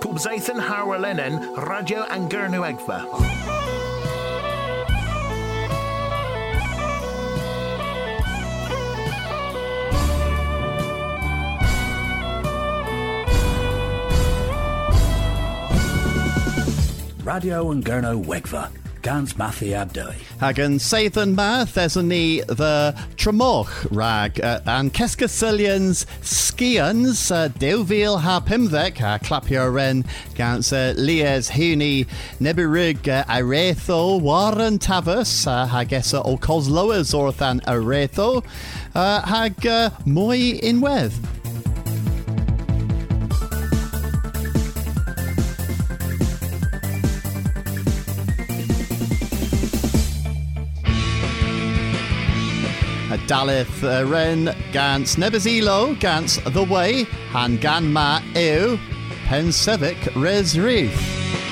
Pubzaithan Harwalenen, Radio Angernu Egva. Radio and Gurno Wegva, Gans Mathi Abdoi. Hagan Sathan Ma, Thesany the Tremoch Rag, and Keskasilians Skians, Deuvil Ha Pimvek, Clapia Ren, Gans Lies Huni, Nebirig, Aretho, Warren Tavus, Hagessa O Cosloas Orthan Aretho, Hag Moi in Weth. Dalith Ren Gans Nebazilo Gans The Way Han Gan Ma Ew Pensevic Res Reef.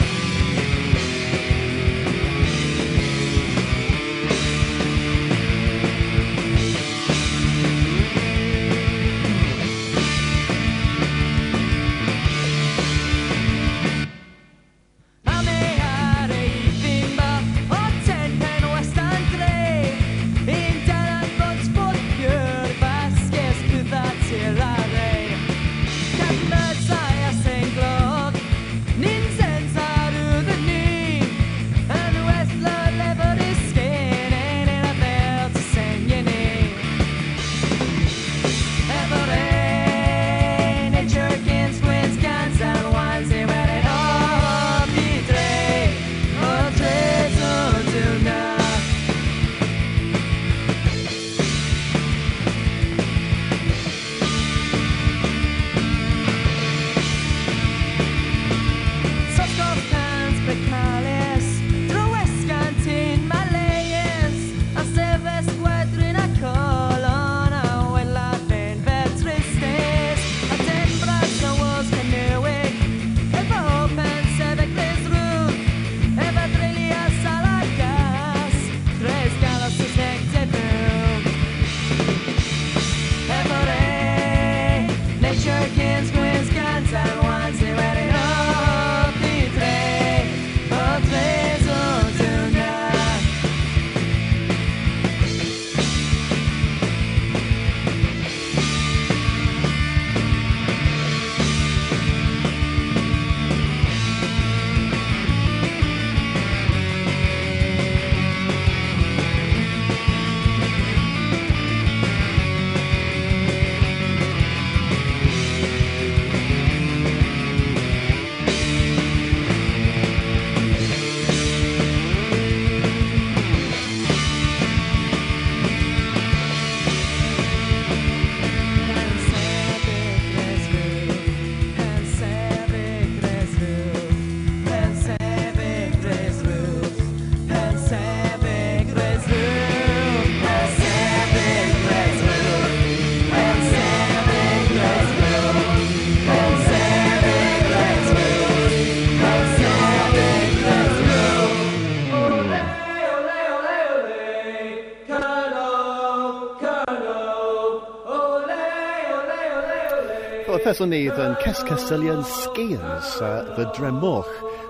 Thessalonians and Keskasilian Skians, the Dremoch,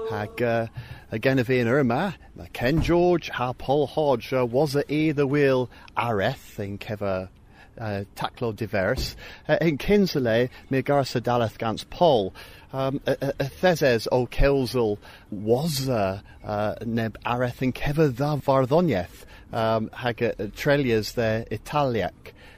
Hag again of in Irma, Ken George, Ha Paul Hodge, was it the wheel Areth in Keva Taclo Diverse, in Kinsley, Megarsa Daleth Gans Paul, Thezes O Kelzel was Neb Areth in Keva the Vardonieth, Hag Trelias the Italiac.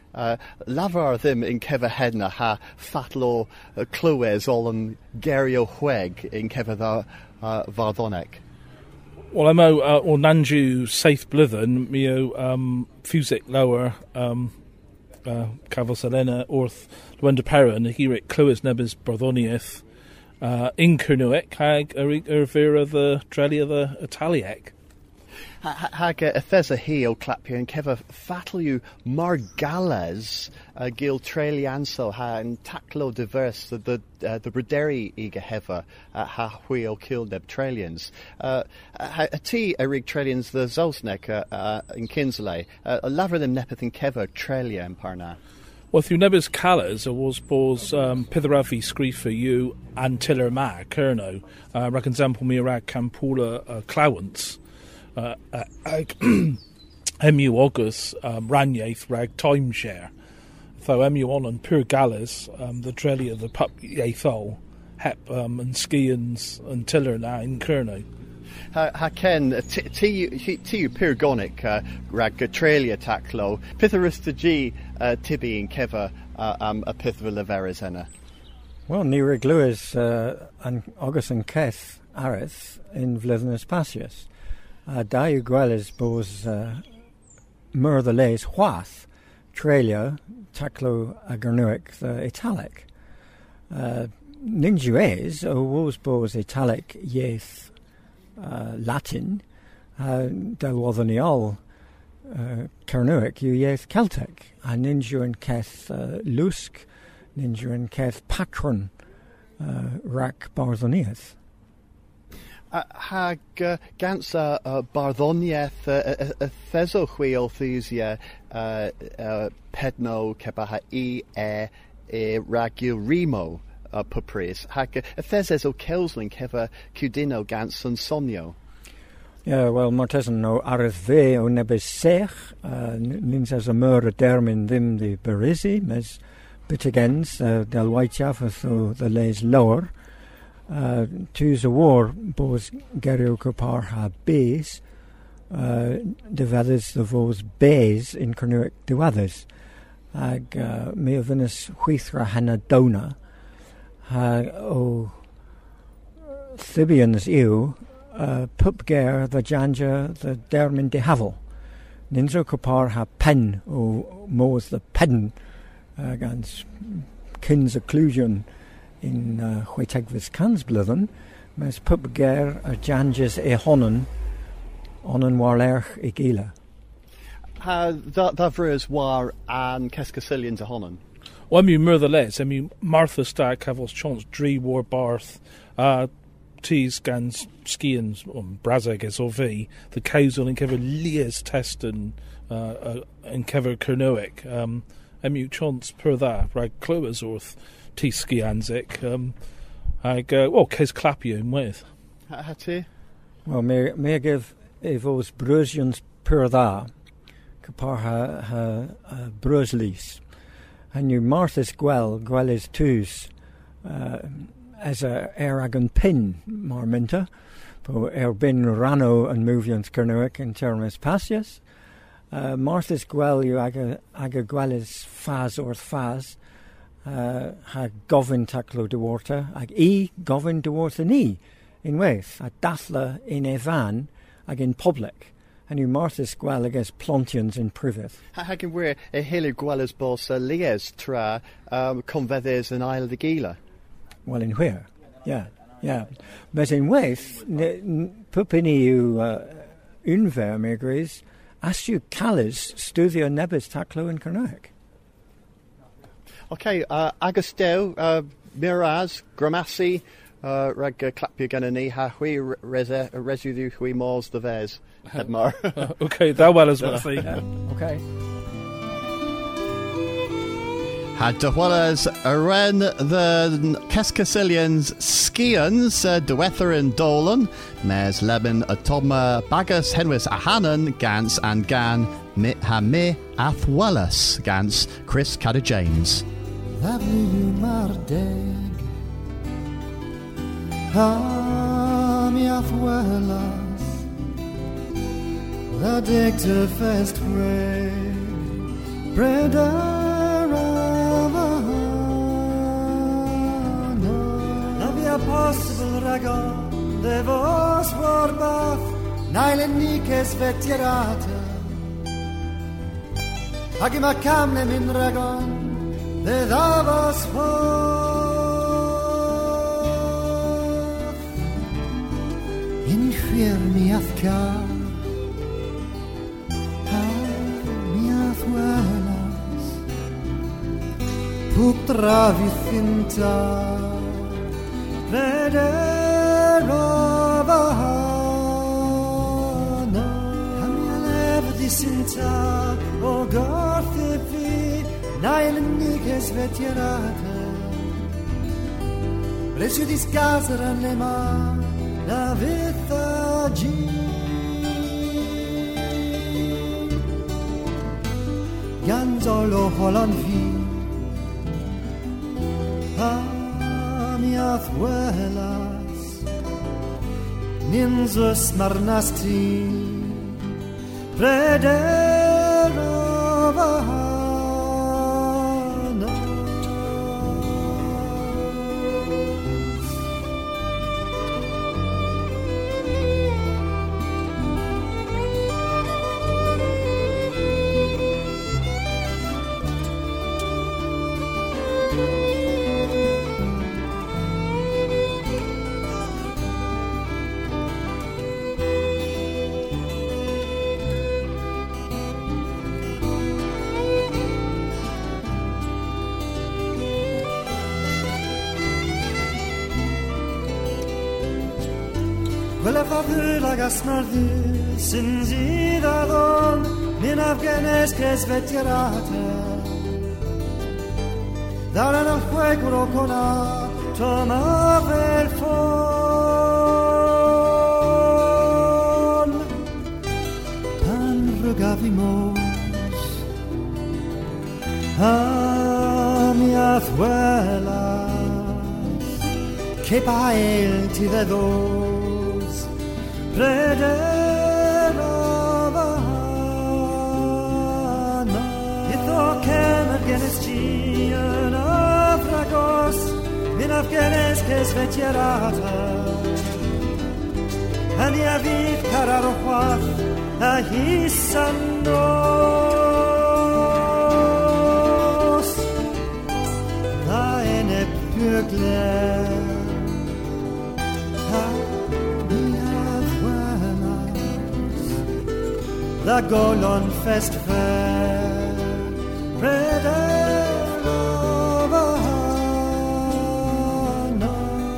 Lavar them in Keva Hedna ha fatlo Clues all Gerio Hueg in Keva the Vardonek. Well, I'm or Nanju safe blithen mio fusic lower Caval Selena orth Luenda Peran Heric Clues Nebis Bardonieth in Kernuek hag Vera the Trelia the Italiac. Hag Thesa he o Clapia and Keva Fatlu Margales Gil Trelianso ha and Taclo Diverse the Brederi Ega Heva ha hui o killed Neb Trelians. A T Erig Trelians the Zolsnek in Kinsley. A laver them nepeth in Keva Trelia in Parna. Well, through nebys calers, was pitherafi scrifa you and tiller ma, kerno, rag example me rag campula clawants, emu august, ranyath rag timeshare. Though emu on and pure gallas, the drelia, the pup yathol, hep, and skians and tiller na in kerno. Ha ken tiu pyrgonic rag Trelia taclo pitherus to G tibi in keva a pithra leverizena. Well, ni regluis an August and Keth Aris in Vlithnes Passius. Da gueles bos mur the lays Huath Trelia taclo agernuic the italic. Ninjues o was bos italic yeth Latin, del waddaniol Cernuic, you yeth Celtic, and ninju and keth Lusk, ninju and keth Patron, rac Barthoniath. Hag gansa Barthoniath theso chwiothesia pedno kebaha ragil remo. Pupris, hag Theses o Kelsling keva Cudino gans and Sonio. Yeah, well, Mortesan no arith ve o nebes sech, nins as a mur dermin dim the berisi, mes bitigens del whitechaf o the lays lower. Tus a war bos gerio copar ha base, de vedes the vos bays in Cernuic de weathers. Hag me of Venus huithra hana dona. O Thibians ew, Pupger the Janja the Dermin de Havel. Ninzo Kopar ha pen o Mos the pen gans kins occlusion in Huitegvis Kansblithen, mes Pupger a Janjas e honnen onnen warlerch e gila. Davres war an Keskasilians a honnen. Well, murtherless, Martha Stark Cavils chance Dree War Barth, Tees Gans Skians, Brazeg as V, the Kazel and Kever Lias Teston, and Kever Kernoic, chance per that, rag Cloas orth, T Skianzik, I go, well, Kes Clapium with. Hattie? Well, may I give Evos Brusians per that, Kapar ha Bruslis. And you Martha's Gwell is twos as a eragon pin marminta, for bin Rano and Movians Cernuic and Termes Passius. Martha's Gwell you aga Gwell is faz or faz, ha govin taclo de water, ag govin de water ni in Waith, a dathla in Evan, ag in public. And you Martha's Gwell against Plontians in Priveth. How can we a hilly Gwellers boss lies tra convedes an Isle de Gila? Well, in where? Yeah. But in Waith, pupini you unver megris, as you callis studio nebis taclo in Cernuic. Okay, Agosteo, Miraz, Gramassi, rag clapio ganani, ha hui residu hui mors the vez. Edmar. Okay, that well as well. Okay. Had de Huelas Aren the Keskasilians Skians, Dewether and Dolan, Mes Leben Atoma Bagus Henwis Ahanan, Gans and Gan, Mit Hame Athwelas, Gans, Chris Cadder James. The dicta fest bread possible ragon de vos vorbaf naile nikes vetirata agima kamne min ragon de davos in fear mi afkar mi afwalas putra vicinta Veder of a hana Hamia lev disinta O garthifi Nailnike svetjerate Resu di skazera nema Na vita gi Ganzolo Holland vi Amiath welas Ninzus marnasti Prederova Quella favula gasmardi Sinzidadon Min afghanesche svetjerate Daran al fuego cona Tomava il fon Pan rugavimos Amiath welas Que pael ti de dos Prederovana Itho kemer genes gian Afragos Min afgenes kes vetjerata Ani aviv kararochwaf Ahissanos Da ene pugler La Golon fest fair Prederovana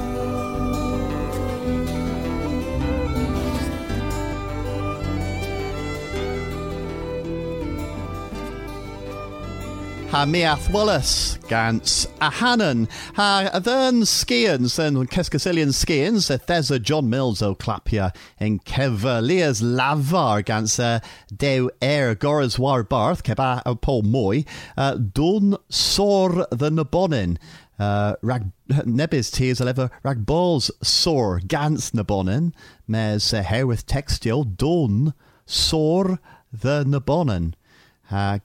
Ha Miath Willis gans a Hannon ha then skians and Keskasilian skians Thesa John Mills o clapia in Kevaliers Lavar gans Dew Air Goras War Barth Keba o Paul Moy Dun Sor the Nabonin Rag Nebis tears lever rag balls sore gans Nabonin mes herewith textile Dun Sor the Nabonin hag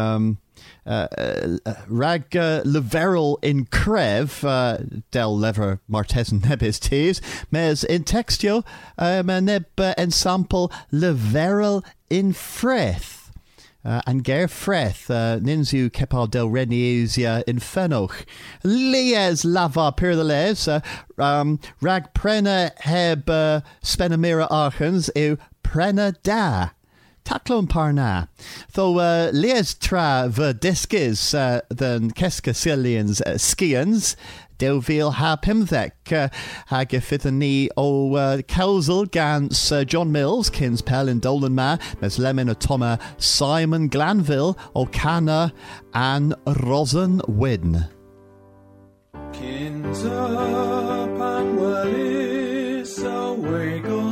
rag leverel in Crev del lever Martesen nebis tees mes in textio neb ensample leverel in Freth and ger Freth ninzu kepar del Reniesia in Fenoch lies lava pirles rag prena heb spenamira archens eu prena da Taclon parna. Though lies tra verdiscus than Keskasilians skians, Delville ha pimthek ha gefithani o Kelsel gans John Mills, Kins Pell in Dolan Ma, mes Lemon a Toma, Simon Glanville, o Cana, and Rosen Wyn. Kins up and wellis away go.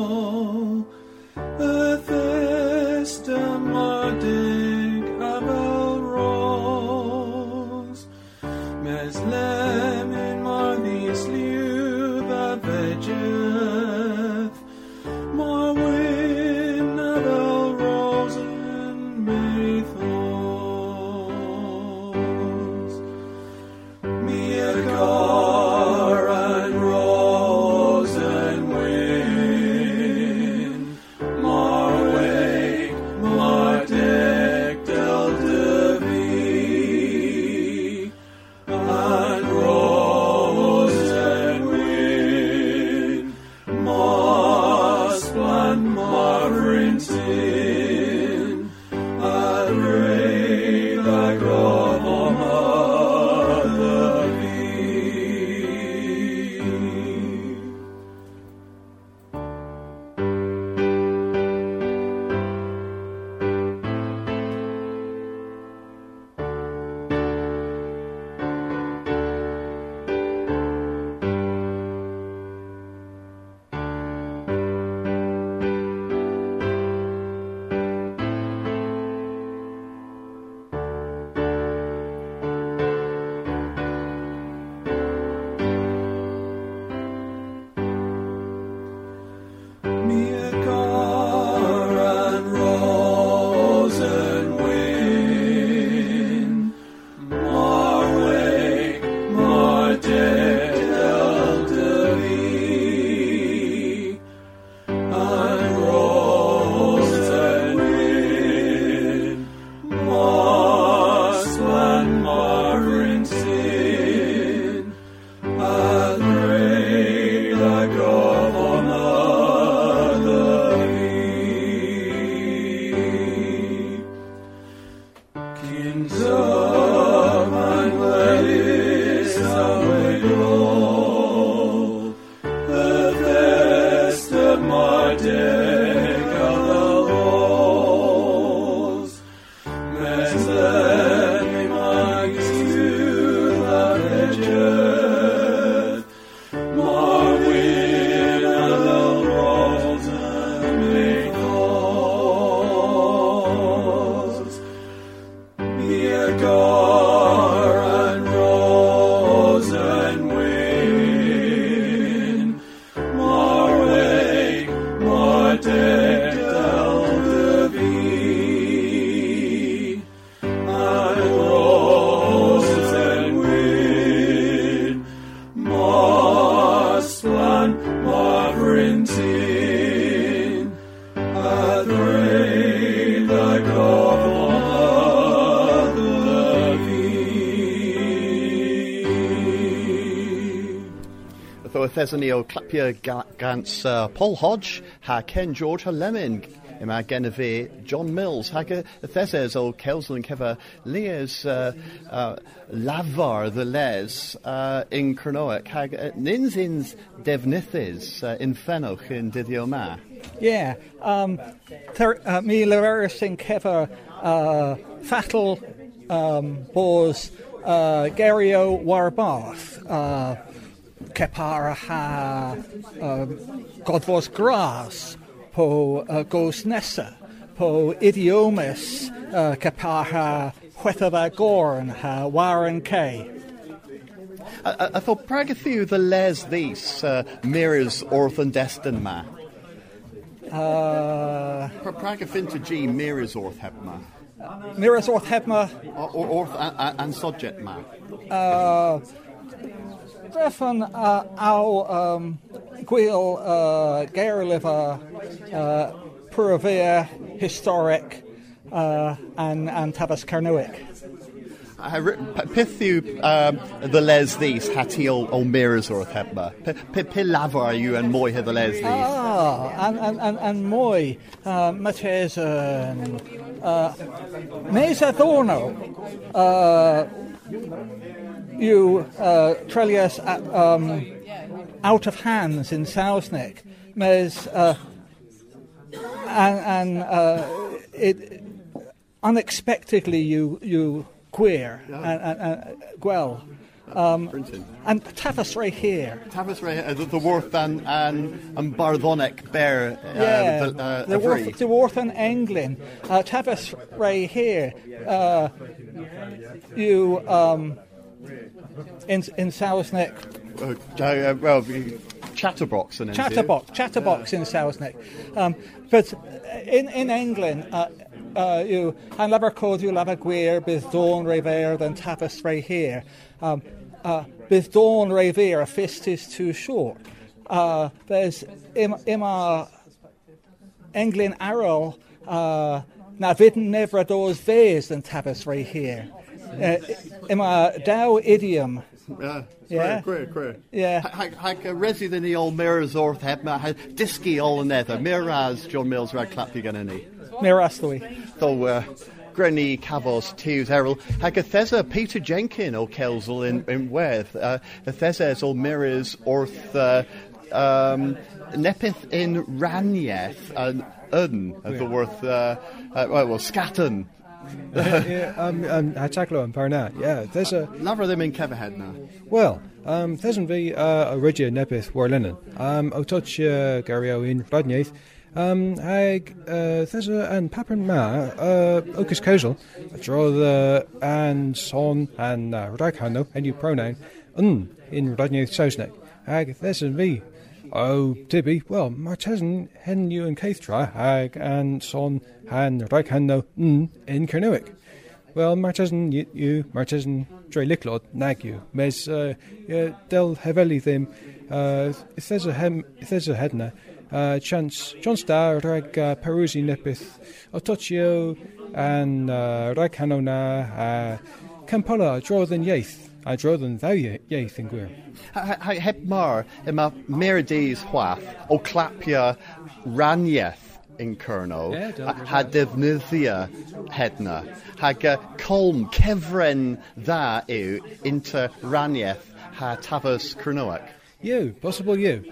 Madig abel rose mes lemin mar these liu that vegeth mar win abel rose and mathos me a gar an Mavrintin, at rei thy gofod the Tho Thesonio clapia gans Paul Hodge, ha Ken George, ha Lemon, ima Genevieve, John Mills, ha Theses o Kelsel and Keva, Leas Lavar the Les in Cernoic, ha Ninzins Devnithis in Fenoch in Didioma. Yeah, mi leveris in Keva Fatal Bos Gerio Warbath. Kepara ha Godvos Gras po Gos Nessa po Idiomus Kepara Huethava Gorn ha Warren K. I thought Pragathu the Les these mirrors Orth and Destin ma. Pragafinta G mirrors Orth Hebma. Mirrors Orth Hebma. Orth and subject ma. Drefan au gwil Gairliva Purvea Historic and Tavis Carnuic. I pithu the les these hati o mirrors or thebma. Pilavar you and moi the les these. And moi Mates Mesa Thorno you Trellius out of hands in Sausnick mes and it unexpectedly you queer and Gwell and Tavis right here. Tavis right the Worth and Barthonic bear the Worth and Englyn Tavis right here you in Sausnick well Chatterbox in Sausnick but in England you and lever code you lava guir bydd dawn rever than Tavis right here bydd dawn rever a fist is too short there's ima Englyn arrow na vidden never doors vase than Tavis right here ima dow idiom Queer. Yeah. Hag resi than the old mirrors Orth Hebma disky all another Miraz John Mills rag clap you ganani. Mirastoi. Though Grenny Cavos Tews Errol Hagathesa Peter Jenkin o Kelsel in Weth Athesas o Mirrors Orth Nepith in Ranieth and the worth Scatton. Hatchaklo and Parnat, yeah. There's a Lover them in Kevahead now. Well, there's an be a Regia Nepith Warlinen. O touch Gario in Rodnaith. There's a and Papern Ma, Ocus Causal, draw the and son and Radakano, and you pronoun in Rodnaith Sausnek. There's an be. Oh, Tibby, well, Martesan, hen you and Caithra, hag and son, han, Reichhando, in Cernuic. Well, Martesan, you, Martesan, Dre Licklod, nag you, mes, del heveli them, if there's a hedna, chance, John Star, rag, Perusi Nepith, Otochio, and Reichhanona, Campola, draw than Yaith. I draw than thou yaith in Gwir. Heb mar ima Merides Hwath o Clapia Ranieth in Kerno had Devnithia Hedna hag Colm Kevren tha ew into Ranieth ha Tavus Kernoak. You, possible you.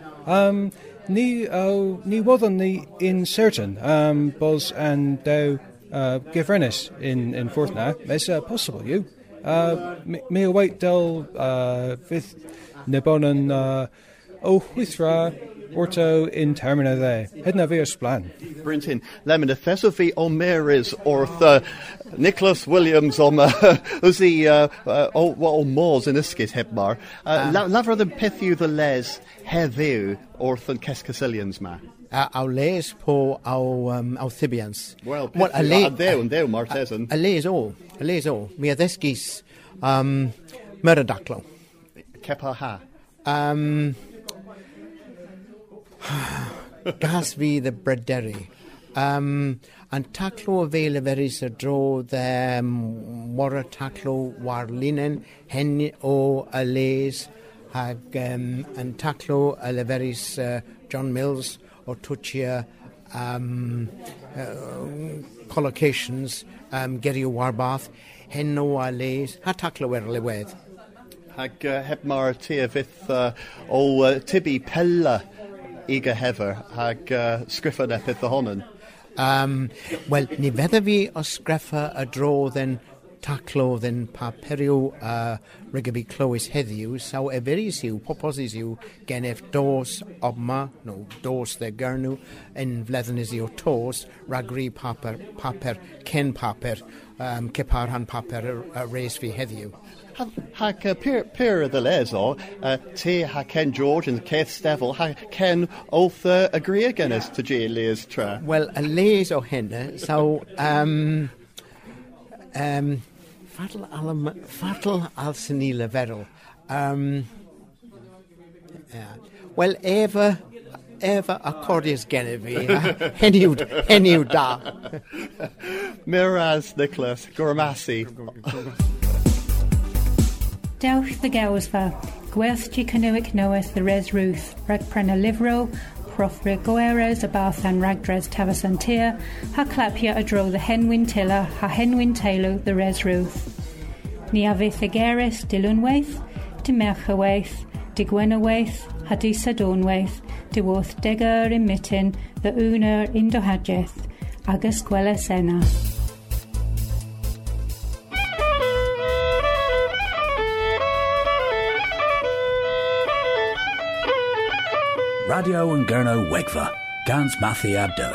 Ni wadden ni in certain bos and thou Givrenis in Forthna. It's possible you. Me await del with Nebonan o Huithra Orto in termina there. Hedna veer splan. Brintin Lemon Thesofi Omeris Orth Nicholas Williams Uzi what Moors in Iskis Hebmar. Laver than Pithu the Les Hevu Orth and Keskasilians ma. Our les po our Thibians. Well, what a lay there, Martesan. A lays all. Me adeskis Meradaklo. Kepaha. gas fi the brederi. And taclo avail of eris a dro the mora taclo war linen hen o a lays hag and taclo a leveris John Mills or Tuchia collocations Geri Warbath hen o a lays ha taclo er lewed. Hag heb mar tia vith o tibi pella iga hever hag scriffa nepith the honan. Well, ni fedda fi o sgreffa a dro then taclo then pa perio rigabi clois heddiw saw everis yw, poposis yw genef dos obma, no, dos the gernw en fledden is yw tos ragri paper ken paper kepar han paper reis fi heddiw. Hag pyr the les o te ha Ken George and Keith Stevel ha Ken oth agree again as to G les tra. Well, a les o henne so fatal al senile verol. Well, Eva accordius genevi heniu da. Miraz Nicholas Gormasi. Dewch the gawsfa, gwelsti canoic knoweth the res ruth, rag prena livro, prothre goeros abath and ragdres tavasantia, ha clapia adro the henwin tilla, ha henwin talo the res ruth. Ni ave thegeris dilunwaith, de merchawaith, de gwenawaith, ha de sadonwaith, de worth degar imitten, the uner indohadjeth, agus gwela sena. Radio and Gurno Wegva, Gans Mathi Abdoi.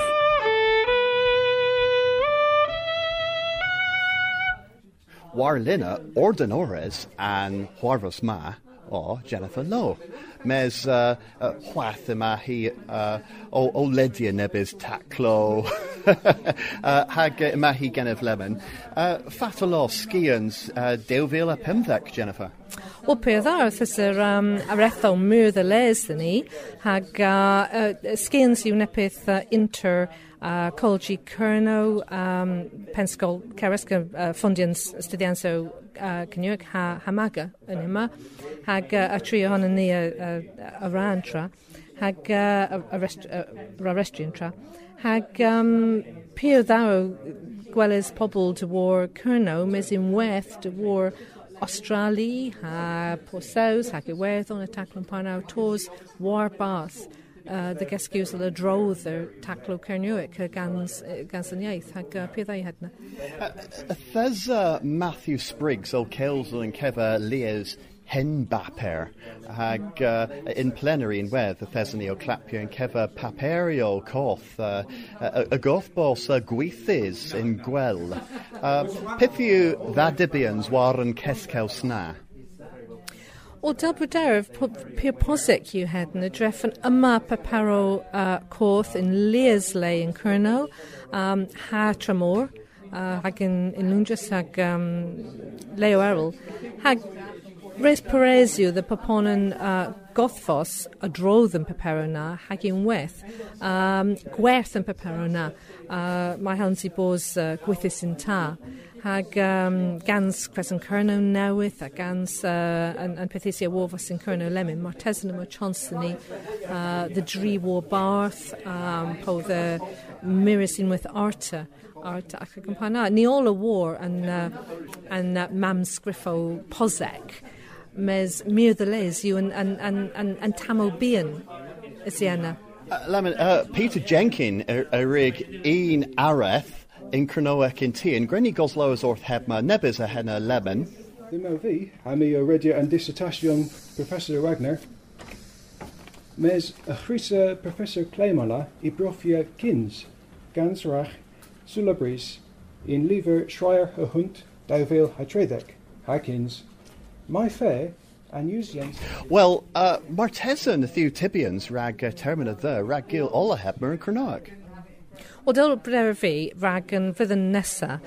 Warlina ordinores and Huarvas Ma or Jennifer Lowe. Mes Huath Mahi o Ledia Nebis Taclo Hag Mahi Genev Lemon. Fatalo Skians Deuvila Pimvek, Jennifer. Wel, peth arth ys yr arethol mwyr the les dyn ni, hag sgins yw nepeth inter Colgi Cerno, Pensgol Ceresca Fundians Studianso Cynwg Hamaga yn yma, hag a tri ohonyn ni a ran tra, hag a restrian tra, hag pyr ddaw gwelys pobl dy war Cerno, mes yn weth dy war Australia, ha Porsaus, ha Gywerth on a taclon parnau tos war bath. The gesgiws y drodd yr taclo Cernuic gans yn iaith, hag pyddau hedna. There's Matthew Spriggs o Kelsel and Keva Leas hen baper hag in plenary in wedd the Thesany o Clapio and Keva paperio coth a gothbos gweithys in gwel pithiw ddadibians war yn cescaw sna. O dalbwyderf pyr posig yw hedyn y dreffen yma paparo coth in Leasley yn Cerno, ha Tramor, hag in Lundjas hag Leo Errol, hag Res Perez yw the paponen gothfos a drodd yn paparo na, hag in weth, gwerth yn paparo na, mae hans I bos gwythys yn ta. Hag gans Crescent Cerno newydd a gans and Patricia Warfus in Cerno Lemon, mae'r tesyn yma chans ni the dri war barth, po the mirrors in with Arta ac yn pana. Ni all a war and mam sgriffo posec, mes mir the les you and tamo bian is yna. Peter Jenkin a rig een areth in Cronoec in T and Grenny Goslow orth hebma nebis a henna lemon. The MOV, Hami Oredia and Dissertation Professor Wagner. Mes a Chrisa Professor Clemala I Brofia Kins, Gansrach, Sulabris, in Lever Schreier a Hunt, Dauville Hatredek, Hakins, My Fair, and Usians. Well, Martesa the Thew Tibians rag termina the rag gil olla hebma in Cronoec. Wel, dyl breder fi rag yn fydd yn nesa,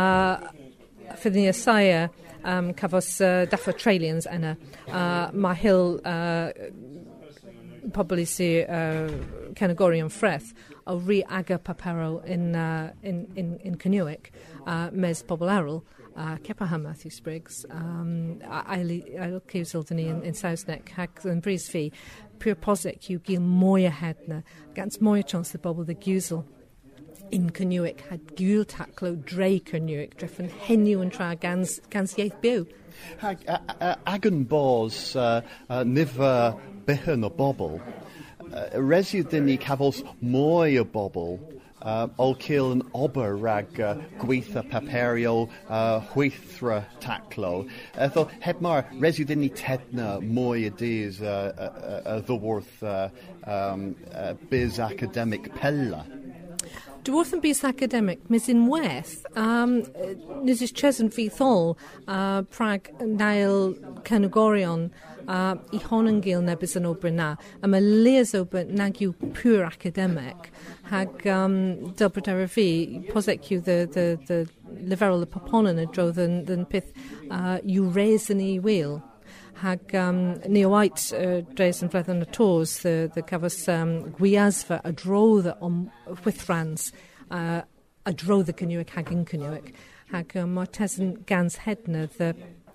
fydd ni asaya cafos daffa trailians yna, mae hil pobl sy'n Canagorion Freth o ri aga papero in Cynwyc, mes pobl arol, Cepa Matthew Spriggs, I'll cywsol dyn ni in Saesneg, hag yn brys fi, pur posig yw gil mwy a hedna, gans mwy a chans y bobl the gwsol in Cynwyc had gwyl taclo dre Cynwyc, dreffen henyw yn tra gans ieith byw. Ag yn bos nifer byhyn o bobl, resiw dyn ni cafos mwy o bobl ol cil yn ober rag gweitha paperio hwythra taclo. Etho, heb mar, resiw dyn ni tedna mwy y dys ddwrth biz academic pella. Dwarf yn bys academic, mis in weth, nis is chesn fi thol, prag nail Canagorion, I honengil nebys yn ober na, a ma leas ober nag yw pure academic, hag dybred ar y fi, posec yw the leferol y paponen y dro than pith yw res yn I wyl. Hag ni o wait dres yn fledd yn y tos, the cafos gwiasfa a drodd om wythrans, a drodd y Cynwyc hag yn Cynwyc. Hag mae tesyn gans hedna the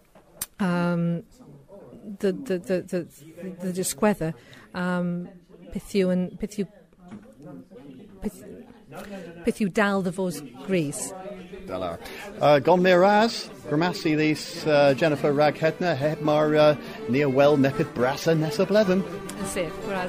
disgwedda peth yw dal the fos gris. Dalar. Gon me ras, gramasi these Jennifer Rag Hedna, heb mar near well nepid brassa nessa blethen. That's it, ras.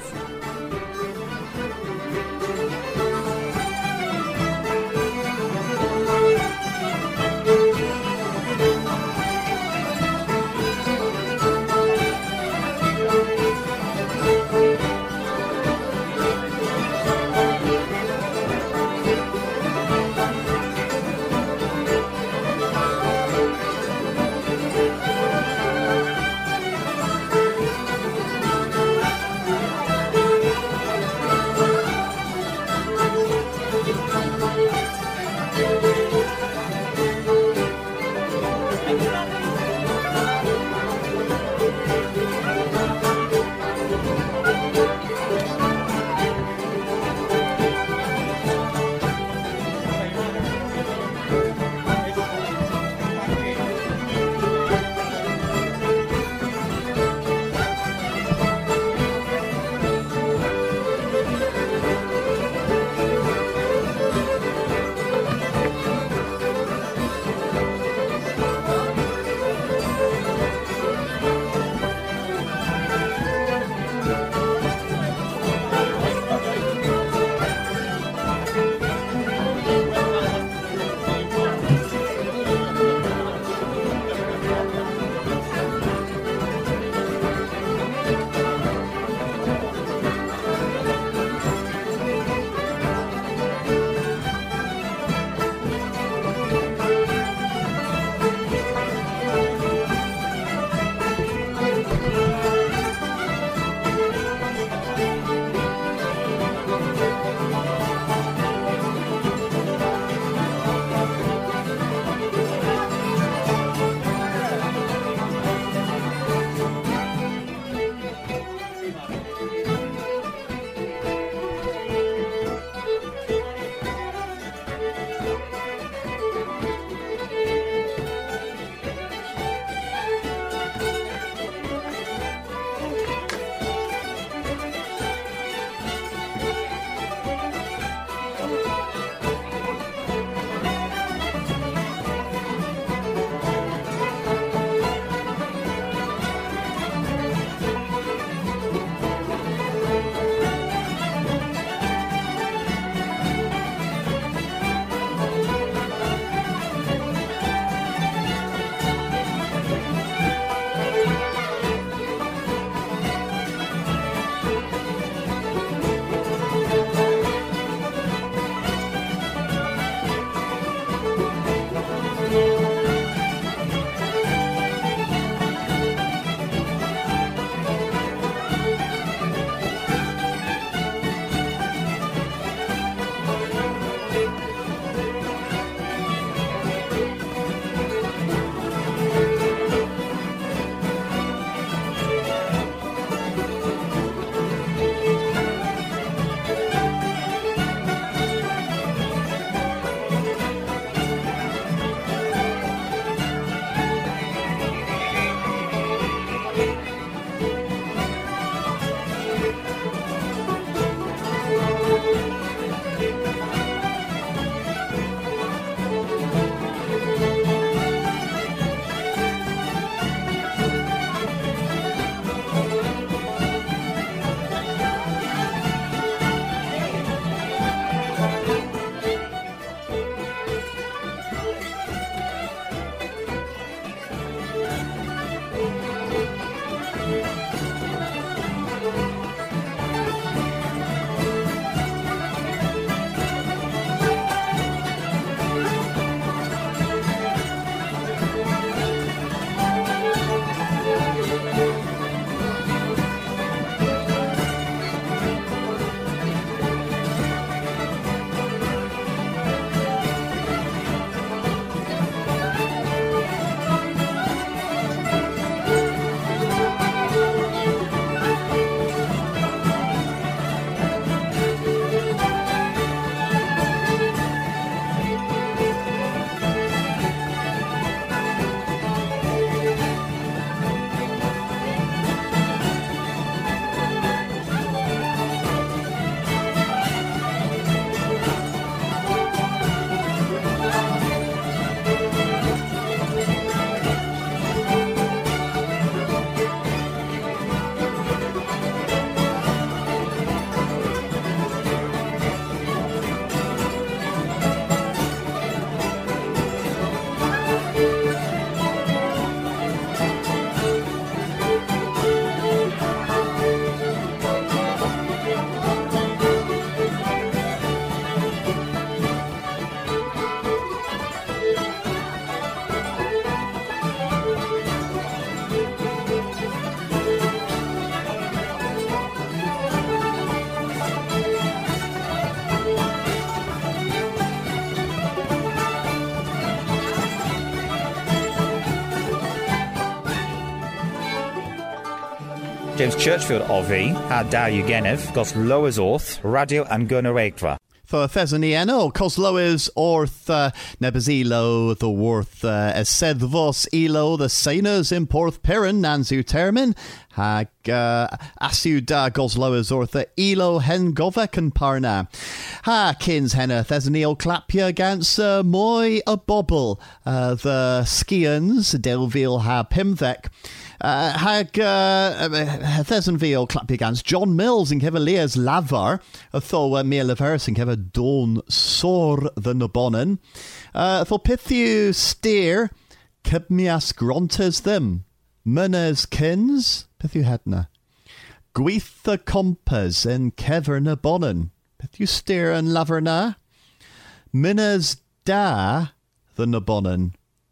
James Churchfield ofi, a Dario Genef, gos Lowers Orth, Radio and Gurnaregva. For Thessaloniano, Coslois Orth Nebazilo, the Worth Esedvos Elo, the Sainers in Porth Perrin, Nanzu Termin, Hag Asuda Goslois Orth Elo Hen Govek and Parna. Ha Kins Henna Thessalonio Clapia against Moy a Bobble, the Skians, Delville Ha Pimvek. Hag Thesonville clap against John Mills in Cavaliers Lavar, tho Mia Lavers in Keva Dawn Sor the Nabonnen. For Pithu Steer, Kibmias Grontes them, Munners Kins, Pithu Hedna. Gweitha Compas in Kever Nabonnen, Pithu Steer and Laverna. Minners Da the Nabonnen,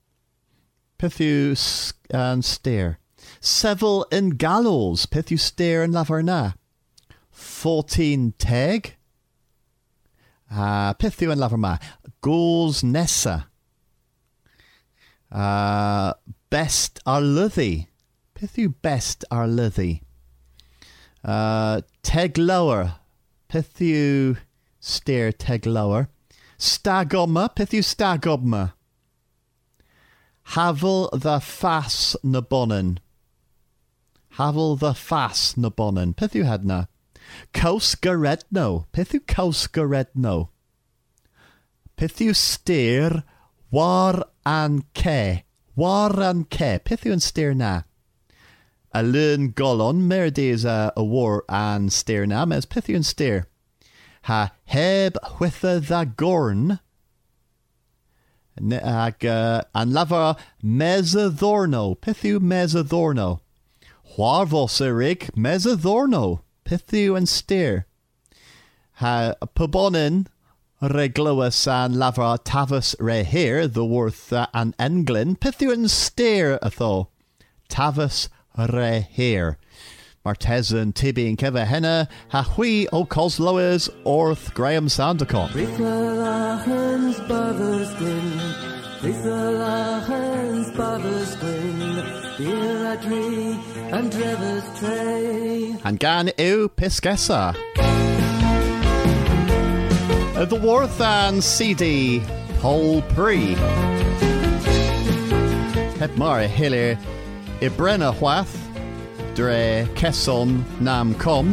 Pithu and Steer. Seville in Gallows, Pithu Steer and Laverna. 14 Teg, Pithu and Laverma. Goals Nessa. Best Arluthi, Pithu Best Arluthi. Teg Lower, Pithu Steer Teg Lower. Stagomma, Pithu Stagomma. Havel the Fass Nabonnen. Havel the Fass Nabonnen. Pithu Hedna. Kaus Garedno. Pithu Kaus Garedno. Pithu Steer War an Ke. War an Ke. Pithu and Steer na. Alun Golon. Merdes a war an Steer na. Mes Pithu and Steer. Ha heb Whitha the Gorn. And lava Mezzadorno. Pithu Mezzadorno. Huarvos erig Mezzadorno. Pithu and Steer. Ha Pubonin Regloas and lava Tavus Rehir, the Worth and Englyn. Pithu and Steer atho. Tavus Rehir. Martezan, Tibby and Keva Henna, Hahui O Cosloes, Orth, Graham Sandacon. And Gan Eu Piscessa. The Worth and CD, Hol Pre. Hetmar Hiller, Ibrena Huath. Dre Kesson Nam Com.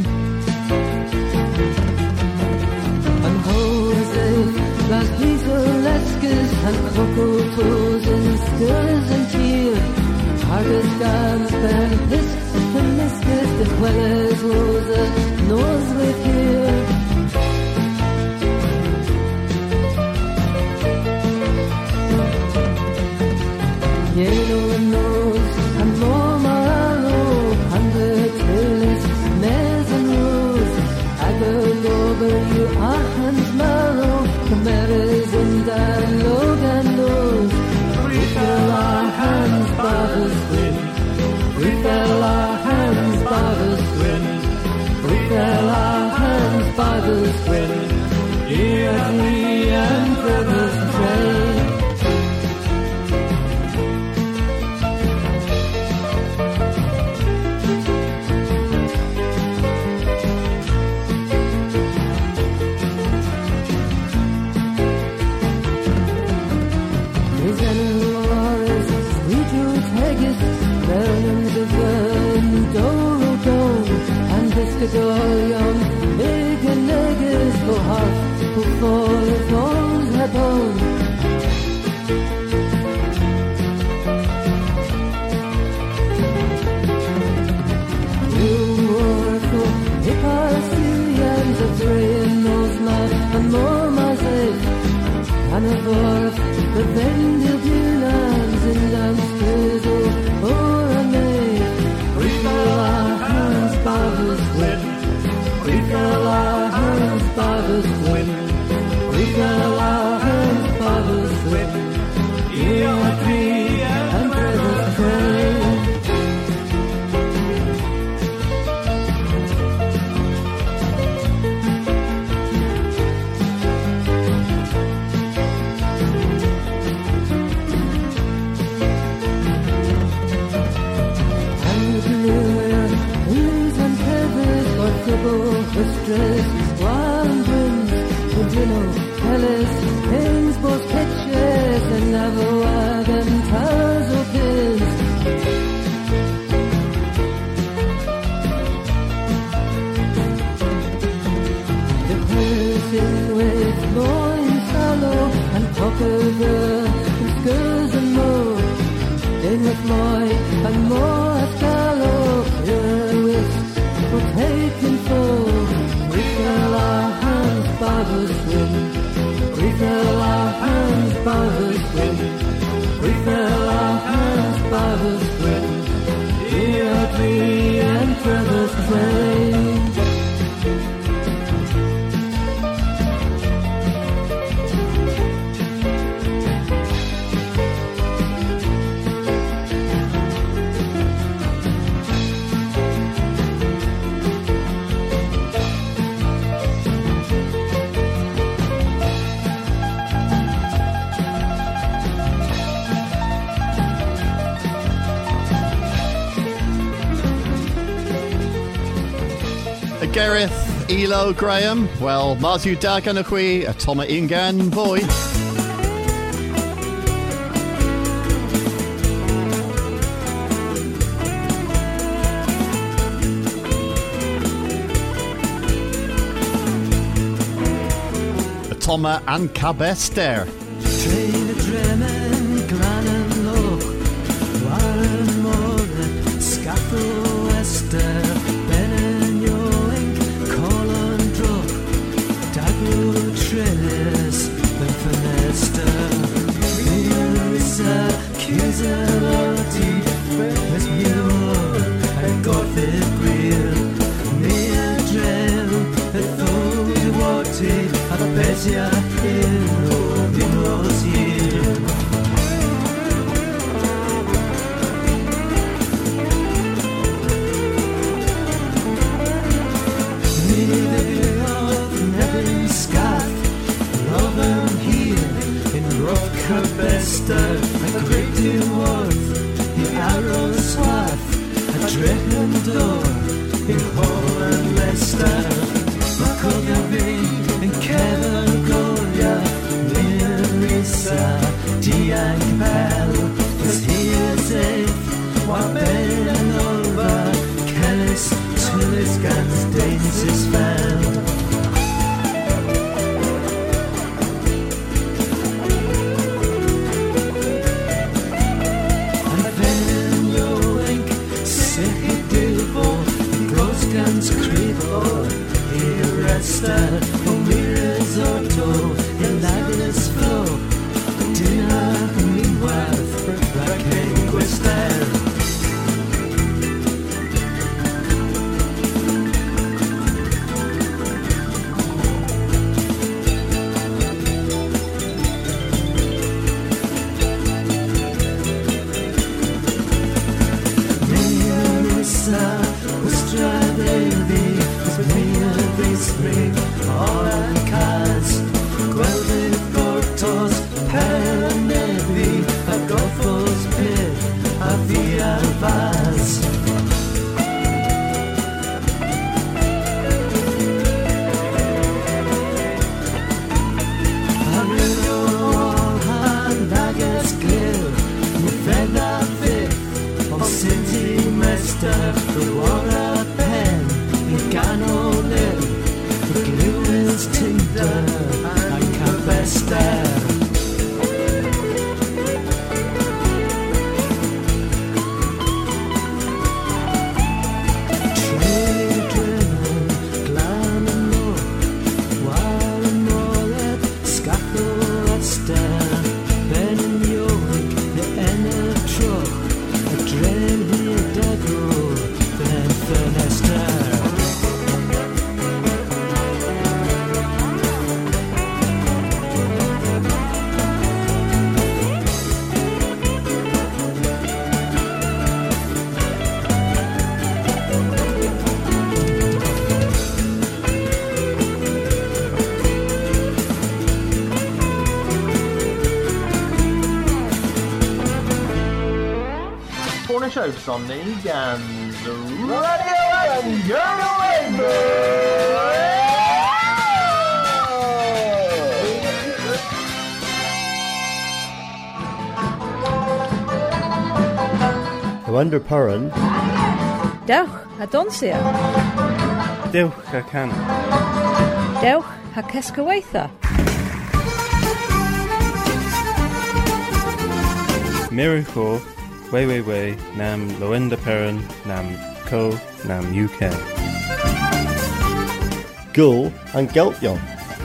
And Jose, las Dieseleskes and Cocotos and Stirs and Tear. Hargus Gams and Pisks and Miskis as well as Rosa knows with here. Yellow and nose and more Marano. Mez and Rose, I go over you, Ahans Marrow, Cameras and Dialogue and Nose. We fell our hands by the swim. We fell our hands by the swim. We fell our hands by the swim. Here we and brothers train. Young, big and niggas go hard, who fall if holes have bone. You were for Hipparcilians of rain, those mad and more mazes. And a vorf, the Vendibulans in Amsterdam, or a maid. We fell our hands by the swim. We fell our hands by the swim. We fell our hands by the swim. Yeah, tree and present train. And the Stress, wild winds, Udino, Ellis, Hainsborough pitches, and never wagon towers or pills. The person with loin sallow and poker and skirts and more, in with moi and more at gallow, herewith were taken for. We fell our hands by the swim. We fell our hands by the swim. We fell our hands by the swim. Dear tree and feathers train. Gareth, Elo, Graham. Well, Mazu Dagan a Hui, a Toma Ingan boy. A Toma and Cabester. Train a dreamin', glanin' look, Warren Moore, Scaffold Wester, Trillis, the Finesta, Mirisa, Kizarati, West Muir, and Gothic Greer, Near Drell, the Thorwati, and Petia, in Odino's year. Cabester, a great deal worth, the arrow swath, a dreadnought door, in Hall and Leicester, Macogabee, in Kevin Golia, near Risa, Diang Bell, was here safe, while Ben and over, Kellis, Tullis, Gans, Danes is found. O Risotto, in Lagos flow, dinner, meanwhile, Raquel Quester. Cornish Oaks on the Gans Radio and Gurnu Wonder Purin. Dewch a Donsia. Dewch a Can. Dewch a Cescaweitha. Miracle, way, nam Loenda Perrin, nam Co, nam UK. Gul and Geltjon.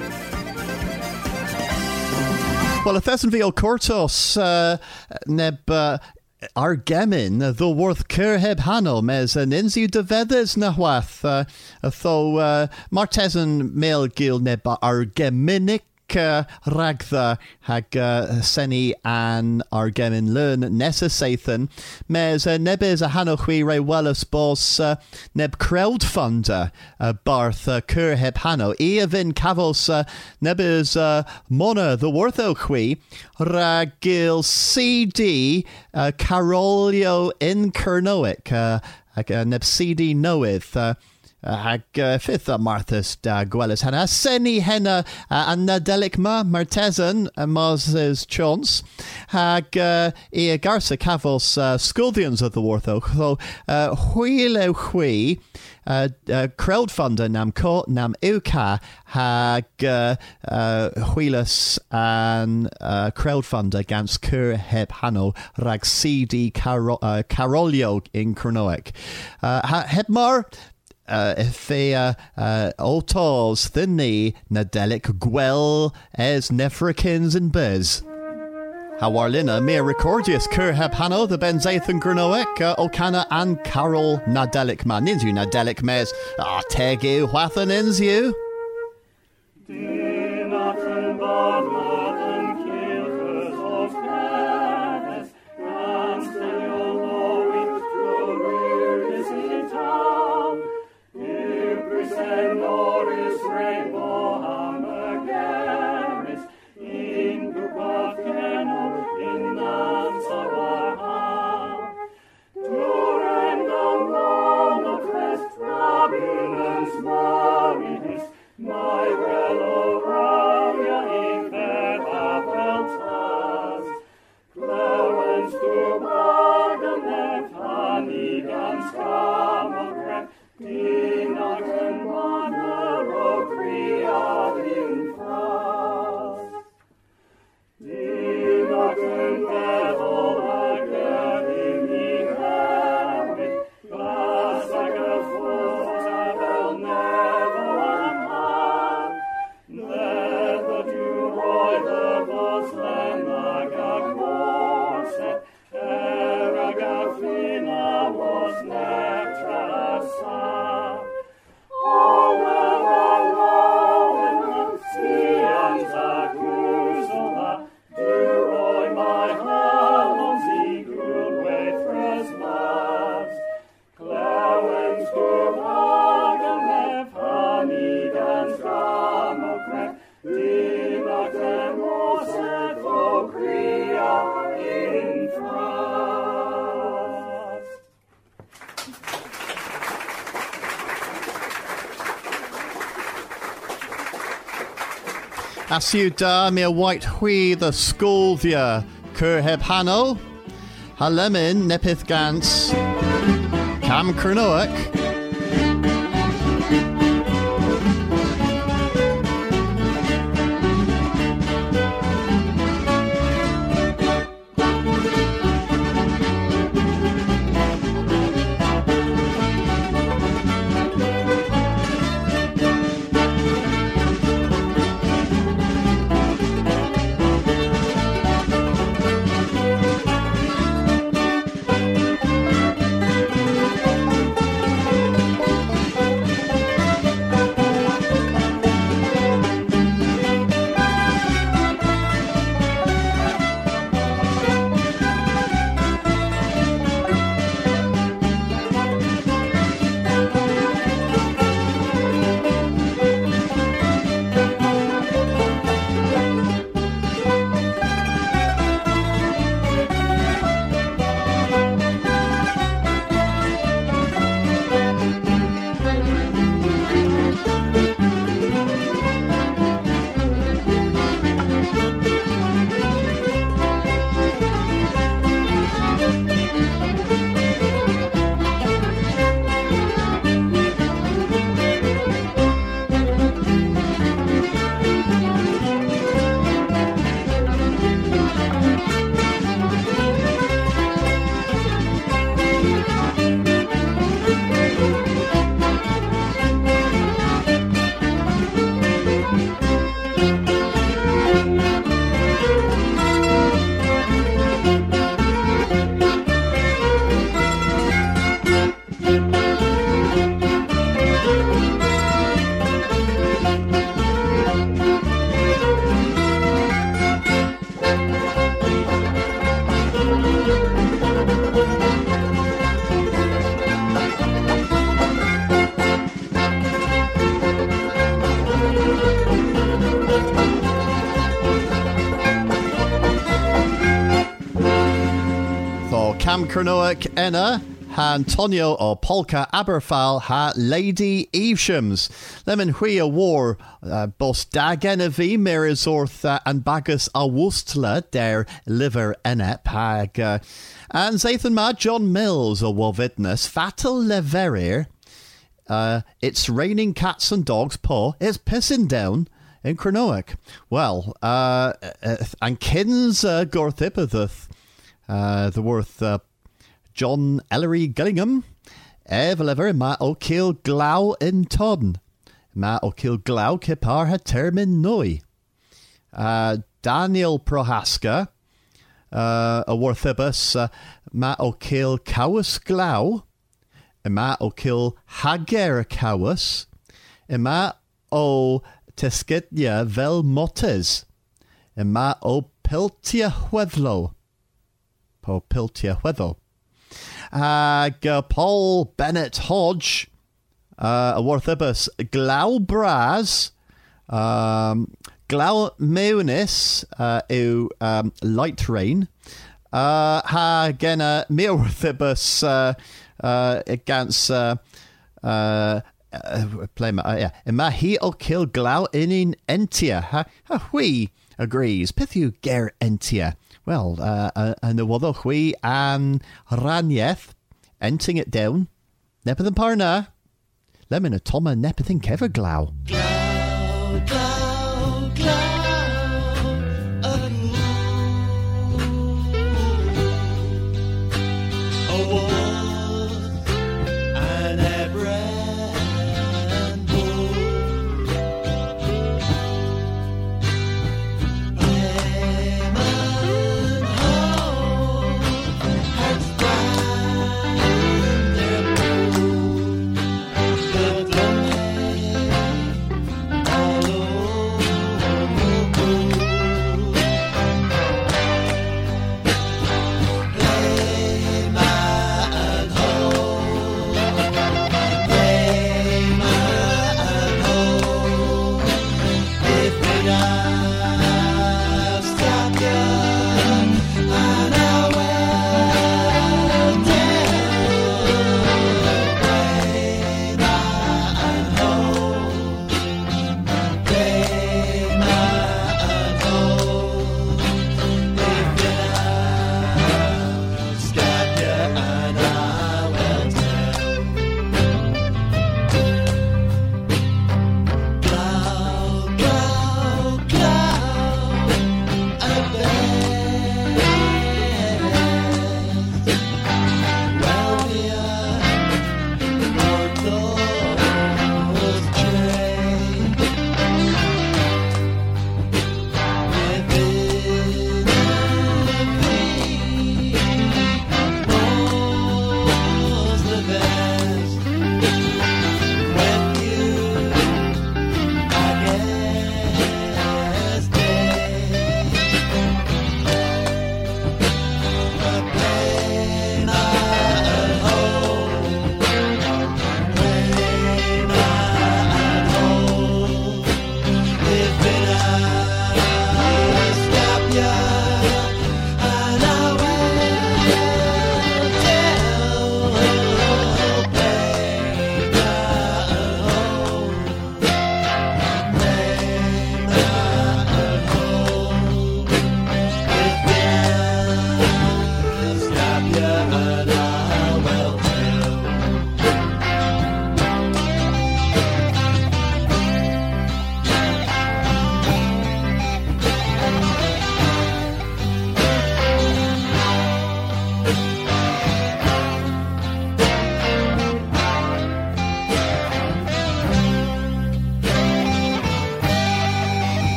Well, a thesyn fi o Cortos neb Argemin, the worth Curheb Hano, mes an insiu de vedes na wath, tho Martesan mel gil neb Argeminic ragtha hag seni an Argemin learn nessa Sathan, mes nebes a hanochwi re wellus bos neb crowdfunder barth Curheb Hano, eavin cavos nebes mona the worth ochwi ragil CD Carolio in Kernoic neb CD knoweth hag fifth Marthas da Gwellis Hannah Seni Henna and Nadelic Ma Martesan Moses Chance hag Ea Garsa Cavos Skuldians of the Warthoch so Huile Hui crowdfunder nam co nam uka hag Huilas and crowdfunder gans Cur Heb Hano rag CD Carolio in Kernoic Hebmar Thea Otos Thinny Nadelic Gwell as Nefrikins and Bez. Hawarlina mere recordius Curheb Hano the Benzaithan Grnoek Okana and Carol Nadelic man Ninzu Nadelic mes Tegu Wathan Inzu. Asiuda me white hui the Skulvia Curheb Hano Halemin Nepith Gans Cam Kernoic Nam Cernoic Enna, ha Antonio o Polka Aberfal, ha Lady Eveshams. Lemon hui a war, bos da genevi, Mirisorth and Bagus a Wustla, der liver enep, hag, and Zathan ma John Mills o Wovidness, fatal leverir, it's raining cats and dogs, paw, it's pissing down in Cernoic. Well, and Kins Gorthipathuth, the worth John Ellery Gillingham, Evelever ma O'Kill Glow in Ton, ma O'Kill Glow Kipar ha termin noi. Daniel Prohaska, a worthibus, ma O'Kill Cowas Glow, ma O'Kill Hager Cowas, ma O Teskidnia Vel Motes, ma O Piltia Huedlo. Po Piltia Huedlo. Paul Bennett Hodge, a worthibus Glaubras, Glau Meunis, Light Rain, ha gena me worthibus against ma he o kill Glau inin entia, ha hui agrees, pithu ger entia. Well, and the wother hui an ranieth, enting it down, nepathan parna, lemon a toma nepathan kever glow. Glow, glow, glow, a wolf and a brand bull.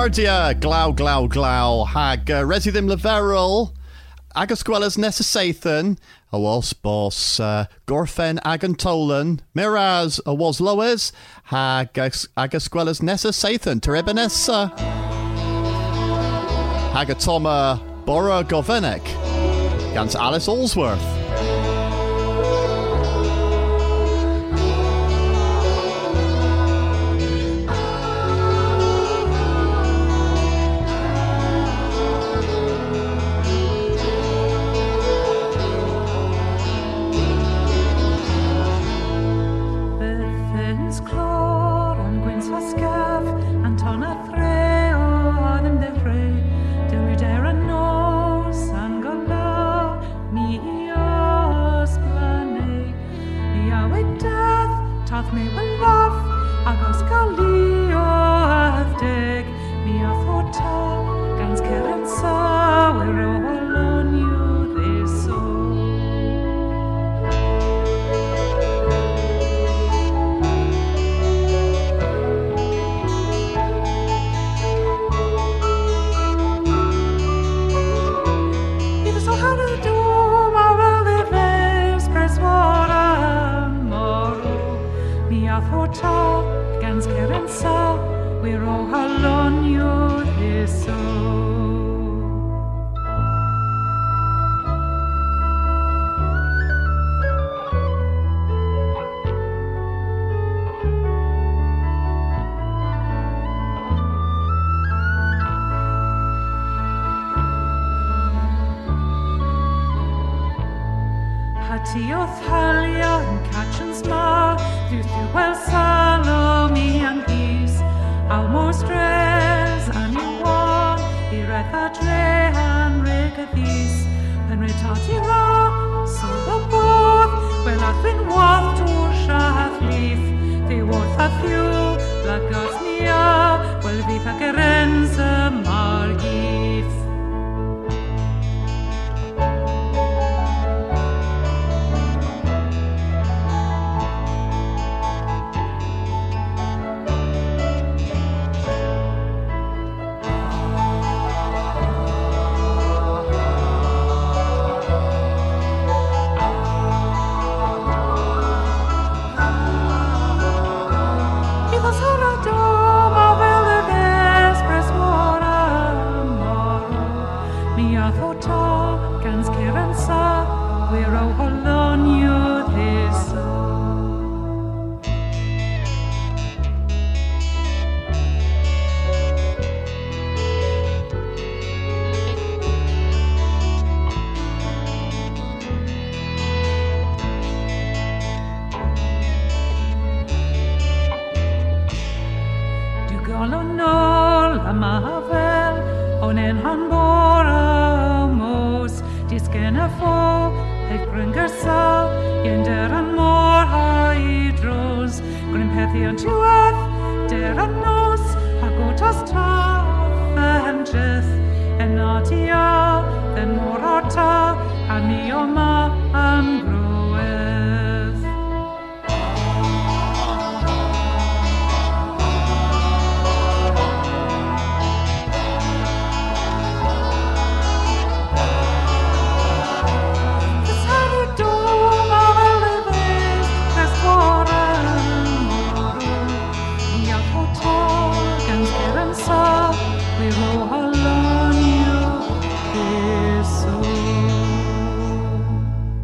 Bardia, glaw, glaw, glaw, hag resi ddim leferol, agus gwelys nes y seithyn, a was bos gorffen ag yn tolen, miraz a was lowes, hag agus gwelys nes y seithyn, ter eben nesa. Hag a toma Bora Govenek, gans Alice Allsworth.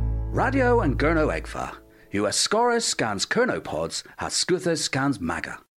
Radio and Gurno Egfa, who as scorers scans Kerno pods, has scuthers scans maga.